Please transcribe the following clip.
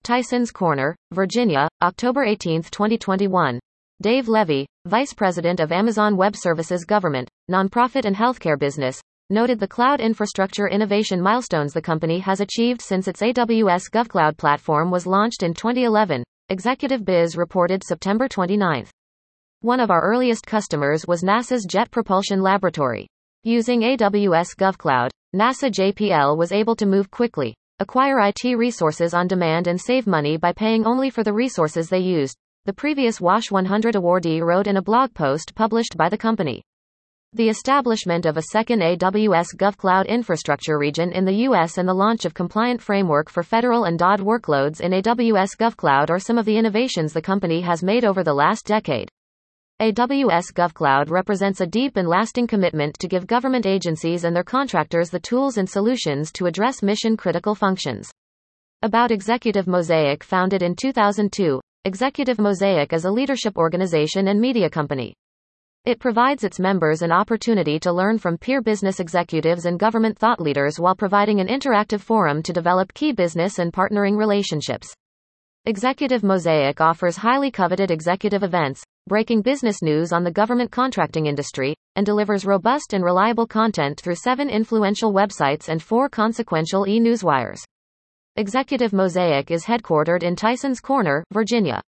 Tysons Corner, Virginia, October 18, 2021. Dave Levy, Vice President of Amazon Web Services Government, Nonprofit and Healthcare Business, noted the cloud infrastructure innovation milestones the company has achieved since its AWS GovCloud platform was launched in 2011, Executive Biz reported September 29. One of our earliest customers was NASA's Jet Propulsion Laboratory. Using AWS GovCloud, NASA JPL was able to move quickly, acquire IT resources on demand and save money by paying only for the resources they used, the previous WASH 100 awardee wrote in a blog post published by the company. The establishment of a second AWS GovCloud infrastructure region in the U.S. and the launch of compliant framework for federal and DoD workloads in AWS GovCloud are some of the innovations the company has made over the last decade. AWS GovCloud represents a deep and lasting commitment to give government agencies and their contractors the tools and solutions to address mission-critical functions. About Executive Mosaic. Founded in 2002, Executive Mosaic is a leadership organization and media company. It provides its members an opportunity to learn from peer business executives and government thought leaders while providing an interactive forum to develop key business and partnering relationships. Executive Mosaic offers highly coveted executive events, breaking business news on the government contracting industry, and delivers robust and reliable content through 7 influential websites and 4 consequential e-newswires. Executive Mosaic is headquartered in Tysons Corner, Virginia.